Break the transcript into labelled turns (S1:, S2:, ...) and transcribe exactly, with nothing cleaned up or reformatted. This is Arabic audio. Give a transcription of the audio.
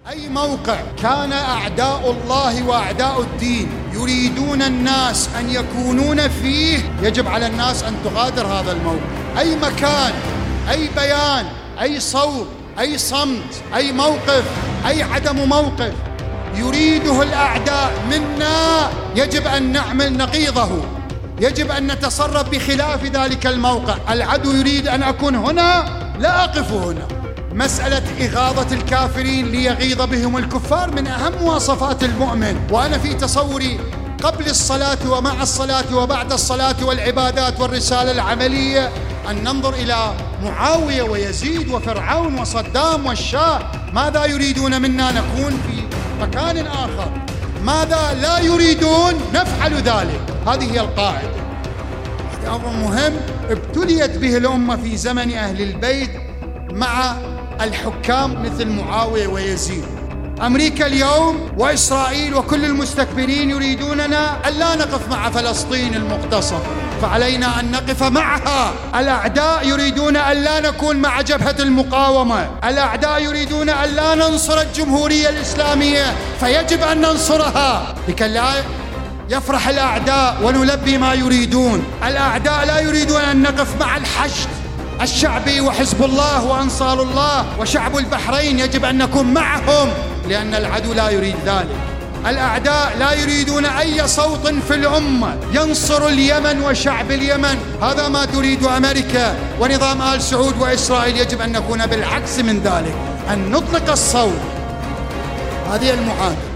S1: أي موقع كان أعداء الله وأعداء الدين يريدون الناس أن يكونون فيه، يجب على الناس أن تغادر هذا الموقع. أي مكان، أي بيان، أي صوت، أي صمت، أي موقف، أي عدم موقف يريده الأعداء منا يجب أن نعمل نقيضه، يجب أن نتصرف بخلاف ذلك الموقع. العدو يريد أن أكون هنا، لا أقف هنا. مسألة إغاظة الكافرين ليغيظ بهم الكفار من أهم مواصفات المؤمن. وأنا في تصوري قبل الصلاة ومع الصلاة وبعد الصلاة والعبادات والرسالة العملية أن ننظر إلى معاوية ويزيد وفرعون وصدام والشاه، ماذا يريدون منا نكون في مكان آخر، ماذا لا يريدون نفعل ذلك. هذه هي القاعدة. هذا أمر مهم ابتليت به الأمة في زمن أهل البيت مع الحكام مثل معاوية ويزيد. أمريكا اليوم وإسرائيل وكل المستكبرين يريدوننا ألا نقف مع فلسطين المقتصرة، فعلينا أن نقف معها. الأعداء يريدون ألا نكون مع جبهة المقاومة، الأعداء يريدون ألا ننصر الجمهورية الإسلامية، فيجب أن ننصرها لكي لا يفرح الأعداء ونلبي ما يريدون. الأعداء لا يريدون أن نقف مع الحشد الشعبي وحزب الله وأنصار الله وشعب البحرين، يجب أن نكون معهم لأن العدو لا يريد ذلك. الأعداء لا يريدون أي صوت في الأمة ينصر اليمن وشعب اليمن، هذا ما تريد أمريكا ونظام آل سعود وإسرائيل. يجب أن نكون بالعكس من ذلك، أن نطلق الصوت. هذه المعادلة.